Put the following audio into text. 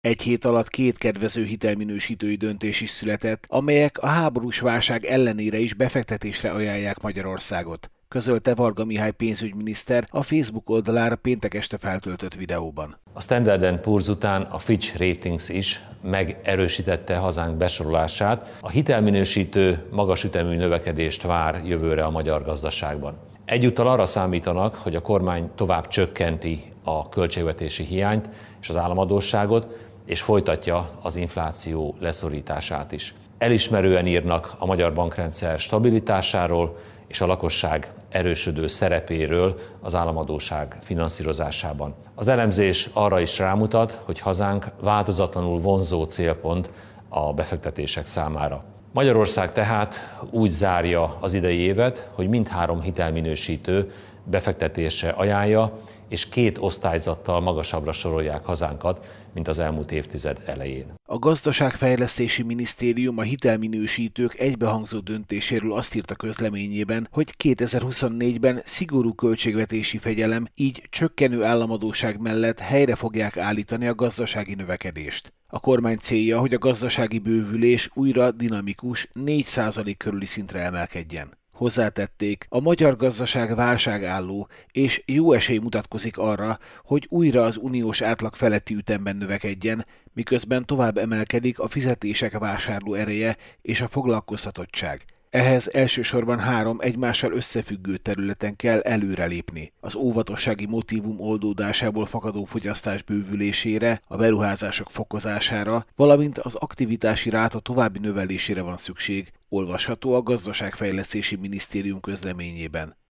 Egy hét alatt 2 kedvező hitelminősítői döntés is született, amelyek a háborús válság ellenére is befektetésre ajánlják Magyarországot, közölte Varga Mihály pénzügyminiszter a Facebook oldalára péntek este feltöltött videóban. A Standard & Poor's után a Fitch Ratings is megerősítette hazánk besorolását. A hitelminősítő magas ütemű növekedést vár jövőre a magyar gazdaságban. Egyúttal arra számítanak, hogy a kormány tovább csökkenti a költségvetési hiányt és az államadósságot, és folytatja az infláció leszorítását is. Elismerően írnak a magyar bankrendszer stabilitásáról és a lakosság erősödő szerepéről az államadósság finanszírozásában. Az elemzés arra is rámutat, hogy hazánk változatlanul vonzó célpont a befektetések számára. Magyarország tehát úgy zárja az idei évet, hogy mindhárom hitelminősítő befektetésre ajánlja, és 2 osztályzattal magasabbra sorolják hazánkat, mint az elmúlt évtized elején. A Gazdaságfejlesztési Minisztérium a hitelminősítők egybehangzó döntéséről azt írta közleményében, hogy 2024-ben szigorú költségvetési fegyelem, így csökkenő államadósság mellett helyre fogják állítani a gazdasági növekedést. A kormány célja, hogy a gazdasági bővülés újra dinamikus 4% körüli szintre emelkedjen. Hozzátették, a magyar gazdaság válságálló, és jó esély mutatkozik arra, hogy újra az uniós átlag feletti ütemben növekedjen, miközben tovább emelkedik a fizetések vásárló ereje és a foglalkoztatottság. Ehhez elsősorban 3 egymással összefüggő területen kell előrelépni. Az óvatossági motívum oldódásából fakadó fogyasztás bővülésére, a beruházások fokozására, valamint az aktivitási ráta további növelésére van szükség, olvasható a Gazdaságfejlesztési Minisztérium közleményében.